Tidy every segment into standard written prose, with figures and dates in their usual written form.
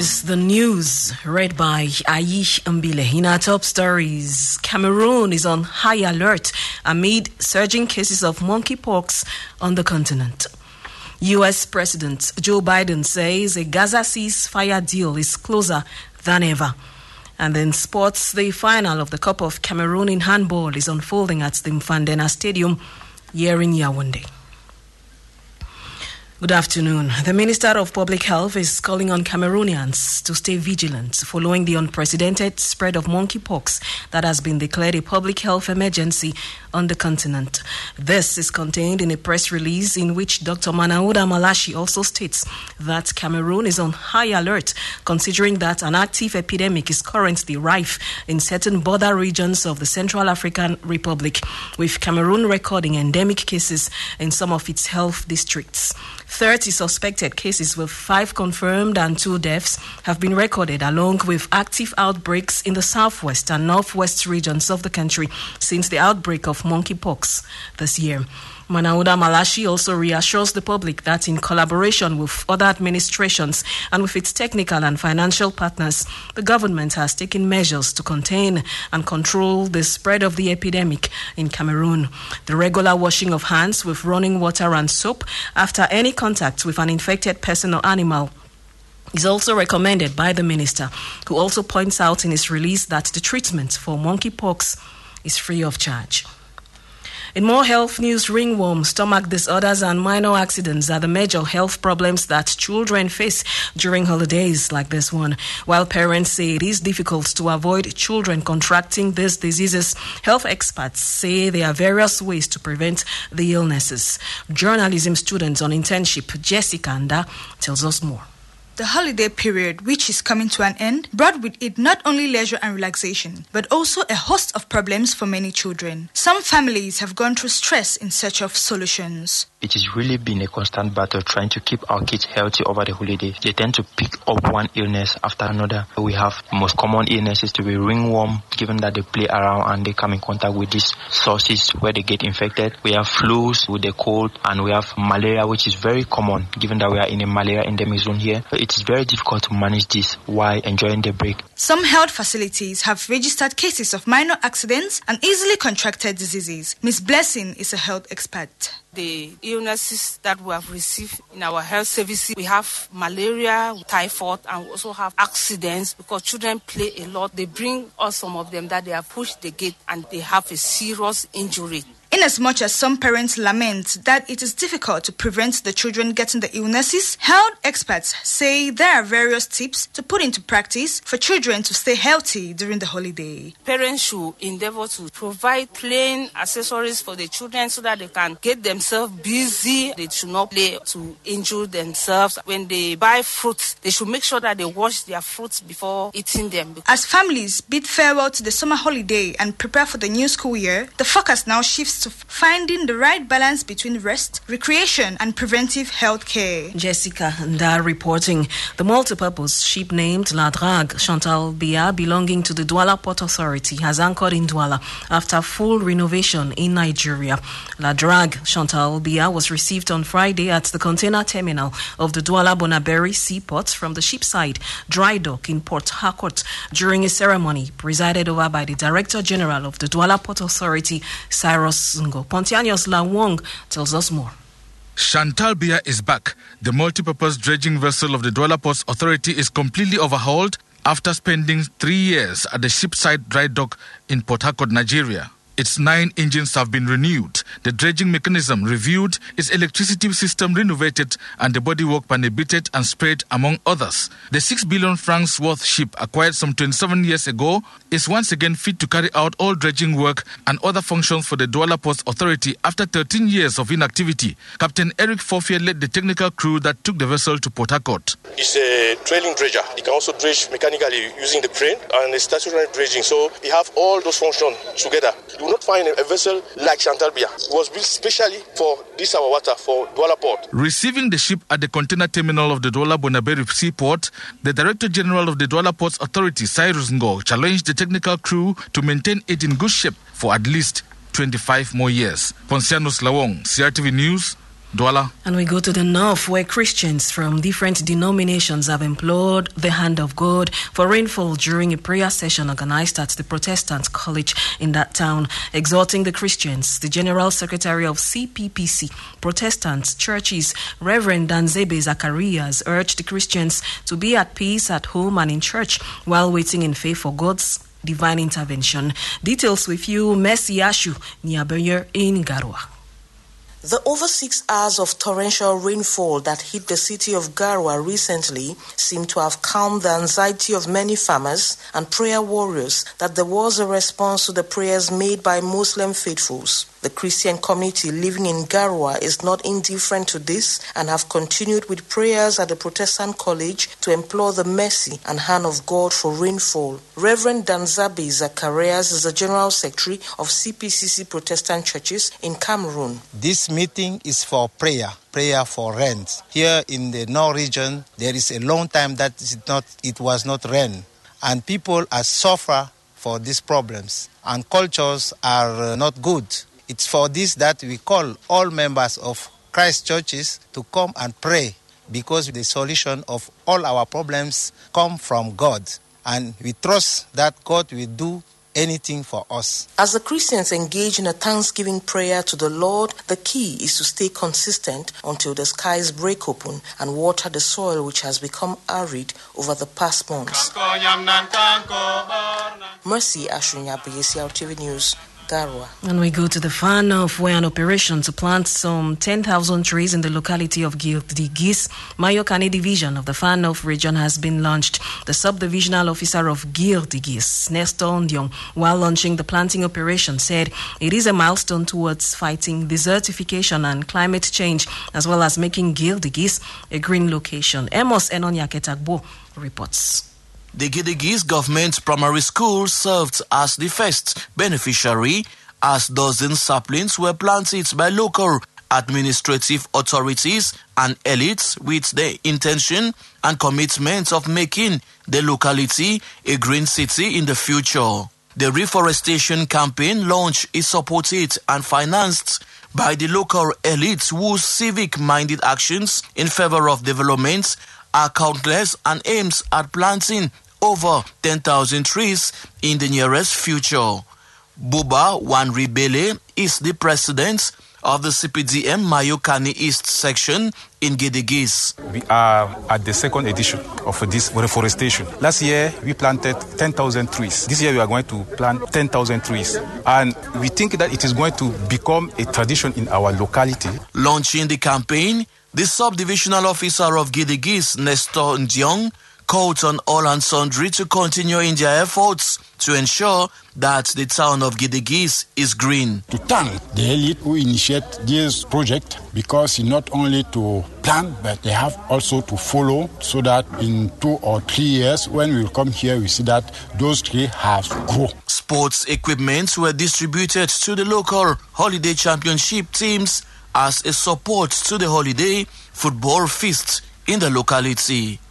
is the news, read by Aish Mbile. In our top stories, Cameroon is on high alert amid surging cases of monkeypox on the continent. U.S. President Joe Biden says a Gaza ceasefire deal is closer than ever. And then sports, the final of the Cup of Cameroon in handball is unfolding at the Mfandena Stadium here in Yaoundé. Good afternoon. The Minister of Public Health is calling on Cameroonians to stay vigilant following the unprecedented spread of monkeypox that has been declared a public health emergency on the continent. This is contained in a press release in which Dr. Manauda Malashi also states that Cameroon is on high alert, considering that an active epidemic is currently rife in certain border regions of the Central African Republic, with Cameroon recording endemic cases in some of its health districts. 30 suspected cases with 5 confirmed and 2 deaths have been recorded, along with active outbreaks in the southwest and northwest regions of the country since the outbreak of monkeypox this year. Manauda Malashi also reassures the public that in collaboration with other administrations and with its technical and financial partners, the government has taken measures to contain and control the spread of the epidemic in Cameroon. The regular washing of hands with running water and soap after any contact with an infected person or animal is also recommended by the minister, who also points out in his release that the treatment for monkeypox is free of charge. In more health news, ringworm, stomach disorders and minor accidents are the major health problems that children face during holidays like this one. While parents say it is difficult to avoid children contracting these diseases, health experts say there are various ways to prevent the illnesses. Journalism student on internship Jessica Nda tells us more. The holiday period, which is coming to an end, brought with it not only leisure and relaxation, but also a host of problems for many children. Some families have gone through stress in search of solutions. It has really been a constant battle trying to keep our kids healthy over the holidays. They tend to pick up one illness after another. We have most common illnesses to be ringworm, given that they play around and they come in contact with these sources where they get infected. We have flus with the cold, and we have malaria, which is very common, given that we are in a malaria endemic zone here. It is very difficult to manage this while enjoying the break. Some health facilities have registered cases of minor accidents and easily contracted diseases. Ms. Blessing is a health expert. The illnesses that we have received in our health services, we have malaria, typhoid, and we also have accidents because children play a lot. They bring us some of them that they have pushed the gate and they have a serious injury. Inasmuch as some parents lament that it is difficult to prevent the children getting the illnesses, health experts say there are various tips to put into practice for children to stay healthy during the holiday. Parents should endeavor to provide playing accessories for the children so that they can get themselves busy. They should not play to injure themselves. When they buy fruits, they should make sure that they wash their fruits before eating them. As families bid farewell to the summer holiday and prepare for the new school year, the focus now shifts to finding the right balance between rest, recreation, and preventive health care. Jessica Nda reporting. The multipurpose ship named La Drague Chantal Biya, belonging to the Douala Port Authority, has anchored in Douala after full renovation in Nigeria. La Drague Chantal Biya was received on Friday at the container terminal of the Douala Bonaberi Seaport from the shipside dry dock in Port Harcourt during a ceremony presided over by the Director General of the Douala Port Authority, Cyrus Ngo. Pontianos Lawong tells us more. Chantal Biya is back. The multipurpose dredging vessel of the Douala Ports Authority is completely overhauled after spending 3 years at the shipside dry dock in Port Harcourt, Nigeria. Its 9 engines have been renewed, the dredging mechanism reviewed, its electricity system renovated, and the bodywork panebited and sprayed, among others. The 6 billion francs worth ship, acquired some 27 years ago, is once again fit to carry out all dredging work and other functions for the Douala Ports Authority after 13 years of inactivity. Captain Eric Forfier led the technical crew that took the vessel to Port Harcourt. It's a trailing dredger. It can also dredge mechanically using the crane and a stationary dredging. So we have all those functions together. You will not find a vessel like Chantal Biya. It was built specially for this our water, for Douala Port. Receiving the ship at the container terminal of the Douala Bonaberi Seaport, the Director General of the Douala Ports Authority, Cyrus Ngo, challenged the technical crew to maintain it in good shape for at least 25 more years. Ponsianos Lawong, CRTV News, Douala. And we go to the north, where Christians from different denominations have implored the hand of God for rainfall during a prayer session organized at the Protestant College in that town. Exhorting the Christians, the General Secretary of CPPC, Protestant Churches, Reverend Danzebe Zacharias, urged the Christians to be at peace at home and in church while waiting in faith for God's divine intervention. Details with you, Mercy Ashu, Niabeyer in Garwa. The over 6 hours of torrential rainfall that hit the city of Garwa recently seemed to have calmed the anxiety of many farmers and prayer warriors that there was a response to the prayers made by Muslim faithfuls. The Christian community living in Garwa is not indifferent to this and have continued with prayers at the Protestant College to implore the mercy and hand of God for rainfall. Reverend Danzabe Zacharias is the General Secretary of CPCC Protestant Churches in Cameroon. This meeting is for prayer for rain. Here in the North region, there is a long time that it was not rain, and people are suffer for these problems, and cultures are not good. It's for this that we call all members of Christ churches to come and pray, because the solution of all our problems come from God, and we trust that God will do anything for us. As the Christians engage in a thanksgiving prayer to the Lord, the key is to stay consistent until the skies break open and water the soil which has become arid over the past months. Mercy Ashunya, BSL TV News, Garwa. And we go to the far north, where an operation to plant some 10,000 trees in the locality of Gildigis, Mayokani division of the far north region, has been launched. The sub-divisional officer of Gildigis, Nestor Ndiong, while launching the planting operation, said it is a milestone towards fighting desertification and climate change, as well as making Gildigis a green location. Amos Enonyaketakbo reports. The Gildigis Government Primary School served as the first beneficiary, as dozens saplings were planted by local administrative authorities and elites with the intention and commitment of making the locality a green city in the future. The reforestation campaign launch is supported and financed by the local elites whose civic-minded actions in favor of development are countless and aims at planting over 10,000 trees in the nearest future. Buba Wanribele is the president of the CPDM Mayokani East section in Gildigis. We are at the second edition of this reforestation. Last year, we planted 10,000 trees. This year, we are going to plant 10,000 trees. And we think that it is going to become a tradition in our locality. Launching the campaign, the sub-divisional officer of Gildigis, Nestor Ndiong, called on all and sundry to continue in their efforts to ensure that the town of Gildigis is green. To thank the elite who initiate this project, because not only to plan, but they have also to follow, so that in 2 or 3 years, when we come here, we see that those trees have grown. Sports equipment were distributed to the local holiday championship teams as a support to the holiday football feast in the locality.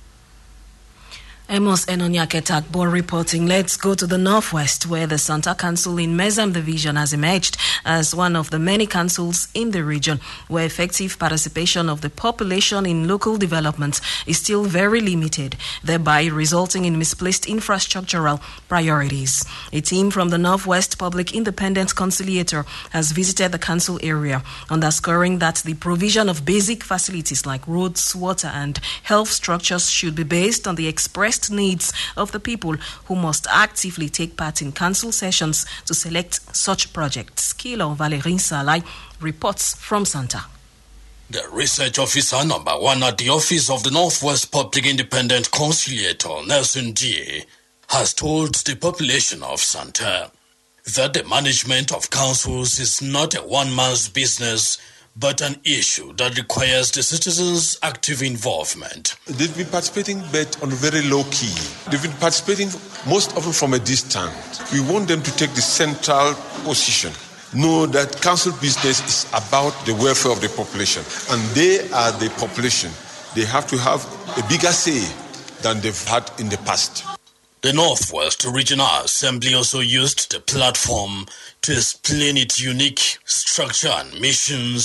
Amos Enonyaketakbo reporting. Let's go to the northwest, where the Santa Council in Mezam Division has emerged as one of the many councils in the region where effective participation of the population in local development is still very limited, thereby resulting in misplaced infrastructural priorities. A team from the Northwest Public Independent Conciliator has visited the council area, underscoring that the provision of basic facilities like roads, water, and health structures should be based on the expressed needs of the people, who must actively take part in council sessions to select such projects. Kilo Valerin Salai reports from Santa. The research officer number 1 at the office of the Northwest Public Independent Conciliator, Nelson G., has told the population of Santa that the management of councils is not a one-man's business, but an issue that requires the citizens' active involvement. They've been participating, but on a very low key. They've been participating most often from a distance. We want them to take the central position. Know that council business is about the welfare of the population, and they are the population. They have to have a bigger say than they've had in the past. The Northwest Regional Assembly also used the platform to explain its unique structure and missions,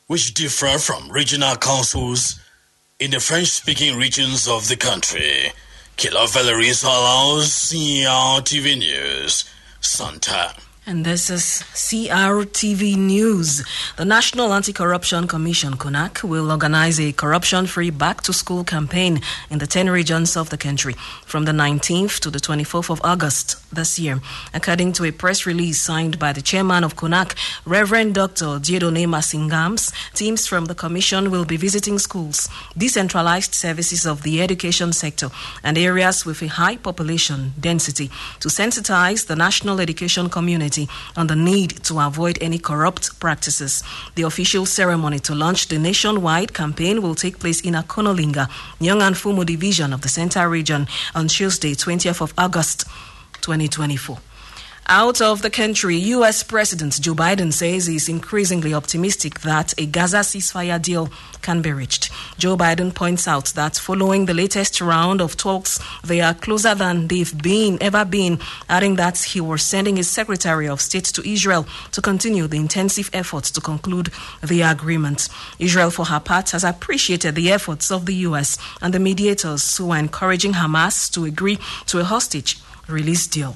which differ from regional councils in the French-speaking regions of the country. Killer Valerie allows CRTV News, Santa. And this is CRTV News. The National Anti-Corruption Commission, CONAC, will organize a corruption-free back-to-school campaign in the 10 regions of the country from the 19th to the 24th of August this year. According to a press release signed by the chairman of CONAC, Reverend Dr. Dieudonné Masingams, teams from the commission will be visiting schools, decentralized services of the education sector, and areas with a high population density to sensitize the national education community on the need to avoid any corrupt practices. The official ceremony to launch the nationwide campaign will take place in Akonolinga, Nyong and Fumu division of the Center region on Tuesday, 20th of August, 2024. Out of the country, U.S. President Joe Biden says he's increasingly optimistic that a Gaza ceasefire deal can be reached. Joe Biden points out that following the latest round of talks, they are closer than they've ever been, adding that he was sending his Secretary of State to Israel to continue the intensive efforts to conclude the agreement. Israel, for her part, has appreciated the efforts of the U.S. and the mediators who are encouraging Hamas to agree to a hostage release deal.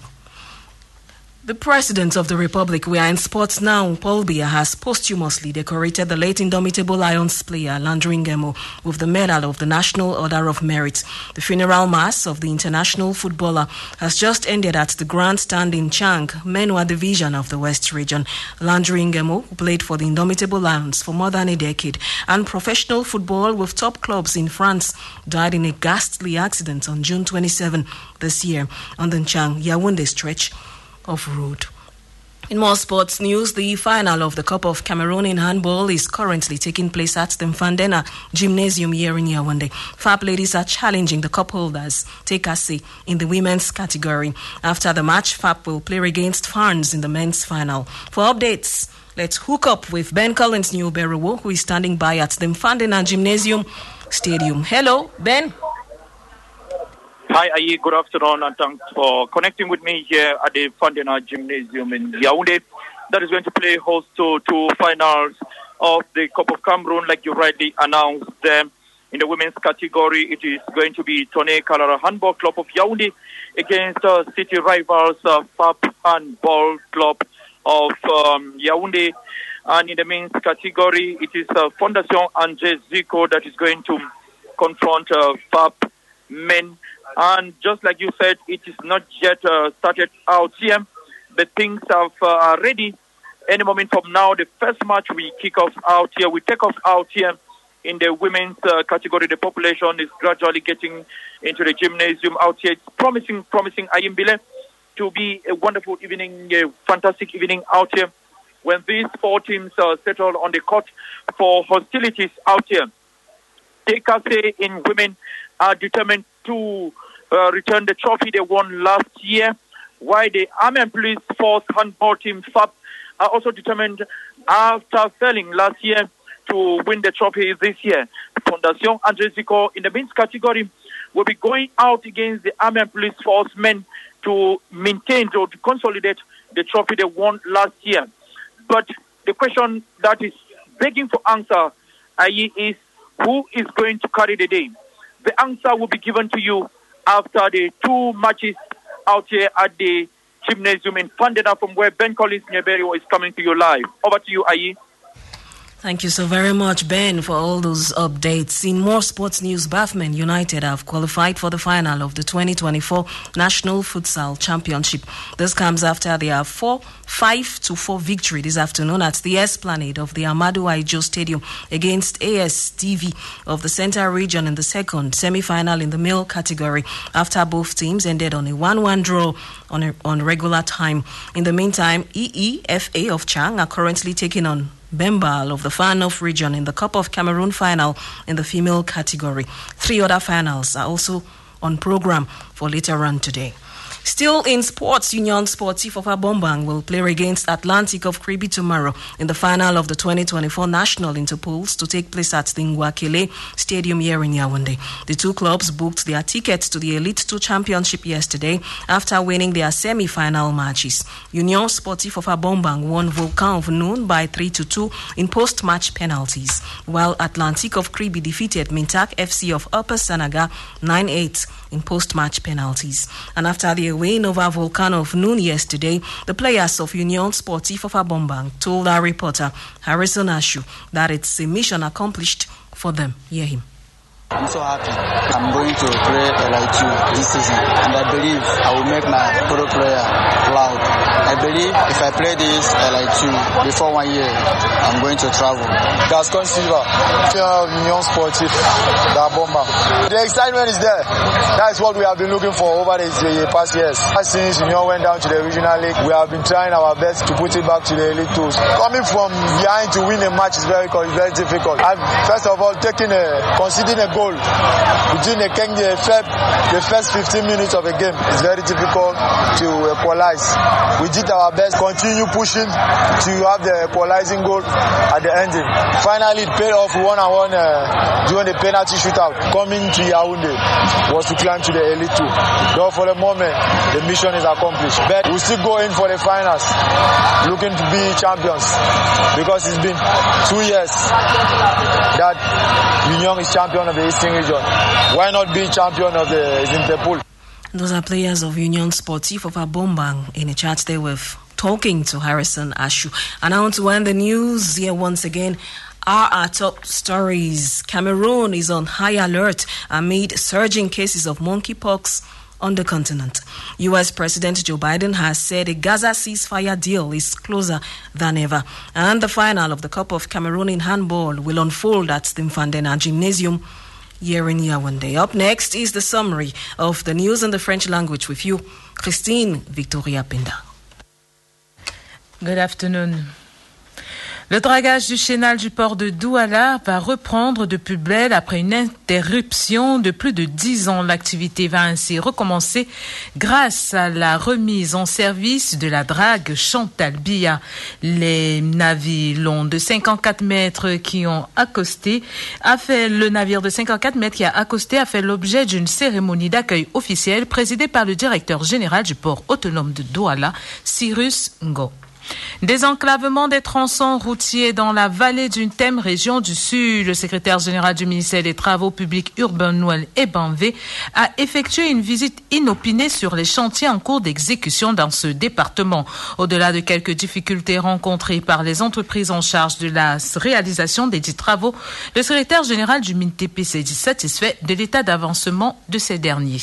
The President of the Republic, we are in sports now, Paul Biya, has posthumously decorated the late Indomitable Lions player Landry Ngemo with the Medal of the National Order of Merit. The funeral mass of the international footballer has just ended at the grandstand in Chang, Menua division of the West region. Landry Ngemo, who played for the Indomitable Lions for more than a decade and professional football with top clubs in France, died in a ghastly accident on June 27 this year on the Chang-Yaoundé stretch of road. In more sports news, the final of the Cup of Cameroon in handball is currently taking place at the Mfandena Gymnasium here in Yaoundé. FAP ladies are challenging the cup holders, Tekase, in the women's category. After the match, FAP will play against Farns in the men's final. For updates, let's hook up with Ben Collins Newberuwo, who is standing by at the Mfandena Gymnasium Stadium. Hello, Ben. Hi, Ayi. Good afternoon, and thanks for connecting with me here at the Mfandena Gymnasium in Yaoundé. That is going to play host to two finals of the Cup of Cameroon, like you rightly announced them. In the women's category, it is going to be Tonné Kalara Handball Club of Yaoundé against city rivals FAP Handball Club of Yaoundé. And in the men's category, it is Fondation André Zico that is going to confront FAP men. And just like you said, it is not yet started out here. The things are ready. Any moment from now, the first match we kick off out here. We take off out here in the women's category. The population is gradually getting into the gymnasium out here. It's promising, Ayimbile, to be a wonderful evening, a fantastic evening out here when these four teams settle on the court for hostilities out here. Tekase in women are determined to return the trophy they won last year, while the Army and Police Force handball team FAP are also determined after failing last year to win the trophy this year. Fondation André Zico in the men's category will be going out against the Army and Police Force men to maintain or to consolidate the trophy they won last year. But the question that is begging for answer, is who is going to carry the day? The answer will be given to you after the two matches out here at the gymnasium in Mfandena, from where Ben Collins Nyeberio is coming to you live. Over to you, Ayi. Thank you so very much, Ben, for all those updates. In more sports news, Bathman United have qualified for the final of the 2024 National Futsal Championship. This comes after their 5-4 victory this afternoon at the Esplanade of the Amadou Aijo Stadium against ASTV of the Center region in the second semi-final in the male category, after both teams ended on a 1-1 draw on regular time. In the meantime, EEFA of Chang are currently taking on Bembal of the Far North region in the Cup of Cameroon final in the female category. 3 other finals are also on program for later on today. Still in sports, Union Sportif of Abombang will play against Atlantic of Kribi tomorrow in the final of the 2024 National Interpools to take place at the Ngwakele Stadium here in Yaoundé. The two clubs booked their tickets to the Elite 2 Championship yesterday after winning their semi-final matches. Union Sportif of Abombang won Volcan of Noon by 3-2 in post-match penalties, while Atlantic of Kribi defeated Mintak FC of Upper Sanaga 9-8 in post-match penalties. And after the win over Volcano of Noon yesterday, the players of Union Sportif of Abombang told our reporter Harrison Ashu that it's a mission accomplished for them. Hear him. I'm so happy. I'm going to play LI2 this season, and I believe I will make my pro player proud. I believe if I play this LI2 before 1 year, I'm going to travel. Gascon Silva, Union Sportif, Dabomba. The excitement is there. That's what we have been looking for over the past years. Since Union went down to the regional league, we have been trying our best to put it back to the Elite 2s. Coming from behind to win a match is very difficult. And first of all, conceding a goal between the first 15 minutes of a game is very difficult to equalize. We did our best, continue pushing to have the equalizing goal at the ending. Finally, it paid off 1-1 during the penalty shootout. Coming to Yaoundé was to climb to the Elite 2. Though for the moment, the mission is accomplished. But we'll still go in for the finals, looking to be champions, because it's been 2 years that Union is champion of the Eastern region. Why not be champion of the Interpool? Those are players of Union Sportif of Abombang in a chat there with talking to Harrison Ashu. And now to end the news here once again. Our top stories. Cameroon is on high alert amid surging cases of monkeypox on the continent. U.S. President Joe Biden has said a Gaza ceasefire deal is closer than ever. And the final of the Cup of Cameroon in handball will unfold at the Mfandena Gymnasium here in Yaoundé. Up next is the summary of the news in the French language with you, Christine Victoria Pinda. Good afternoon. Le dragage du chénal du port de Douala va reprendre de plus belle après une interruption de plus de 10 ans. L'activité va ainsi recommencer grâce à la remise en service de la drague Chantal Biya. Les navires longs de 54 mètres qui ont accosté le navire de 54 mètres qui a accosté a fait l'objet d'une cérémonie d'accueil officielle présidée par le directeur général du port autonome de Douala, Cyrus Ngo. Désenclavement des tronçons routiers dans la vallée d'une thème région du Sud. Le secrétaire général du ministère des Travaux publics urbains Noël Ebanvé a effectué une visite inopinée sur les chantiers en cours d'exécution dans ce département. Au-delà de quelques difficultés rencontrées par les entreprises en charge de la réalisation des dits travaux, le secrétaire général du MINTP s'est dit satisfait de l'état d'avancement de ces derniers.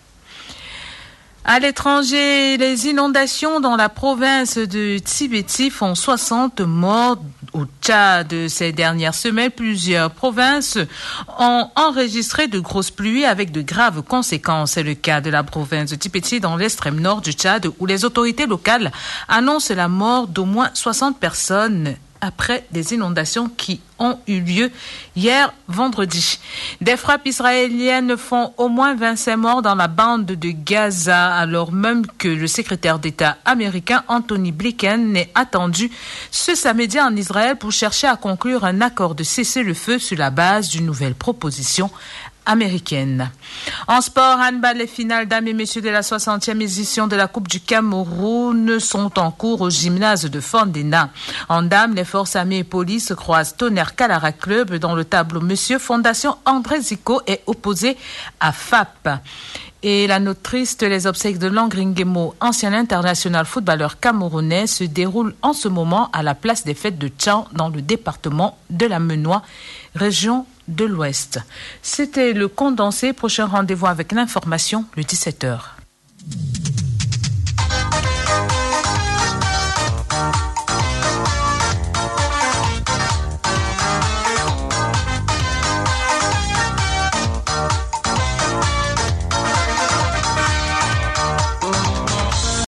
À l'étranger, les inondations dans la province de Tibeti font 60 morts au Tchad. Ces dernières semaines, plusieurs provinces ont enregistré de grosses pluies avec de graves conséquences. C'est le cas de la province de Tibeti dans l'extrême nord du Tchad où les autorités locales annoncent la mort d'au moins 60 personnes après des inondations qui ont eu lieu hier vendredi. Des frappes israéliennes font au moins 25 morts dans la bande de Gaza, alors même que le secrétaire d'État américain Anthony Blinken est attendu ce samedi en Israël pour chercher à conclure un accord de cessez-le-feu sur la base d'une nouvelle proposition américaine. En sport, handball, les finales dames et messieurs de la 60e édition de la Coupe du Cameroun sont en cours au gymnase de Fandena. En dames, les forces armées et police croisent Tonnerre Calara Club. Dans le tableau monsieur, Fondation André Zico est opposé à FAP. Et la note triste, les obsèques de Langringemo, ancien international footballeur camerounais, se déroulent en ce moment à la place des fêtes de Tchan dans le département de la Menois, région de l'Ouest. C'était le condensé. Prochain rendez-vous avec l'information, le 17h.